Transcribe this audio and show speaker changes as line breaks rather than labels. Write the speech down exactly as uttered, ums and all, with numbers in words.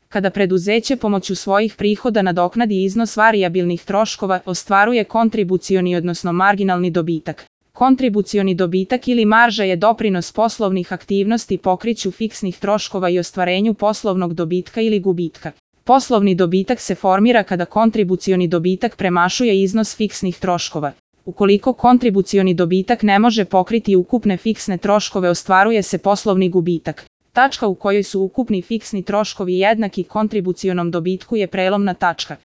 Kada preduzeće pomoću svojih prihoda nadoknadi iznos varijabilnih troškova, ostvaruje kontribucioni odnosno marginalni dobitak. Kontribucioni dobitak ili marža je doprinos poslovnih aktivnosti pokriću fiksnih troškova i ostvarenju poslovnog dobitka ili gubitka. Poslovni dobitak se formira kada kontribucioni dobitak premašuje iznos fiksnih troškova. Ukoliko kontribucioni dobitak ne može pokriti ukupne fiksne troškove, ostvaruje se poslovni gubitak. Tačka u kojoj su ukupni fiksni troškovi jednaki kontribucionom dobitku je prelomna tačka.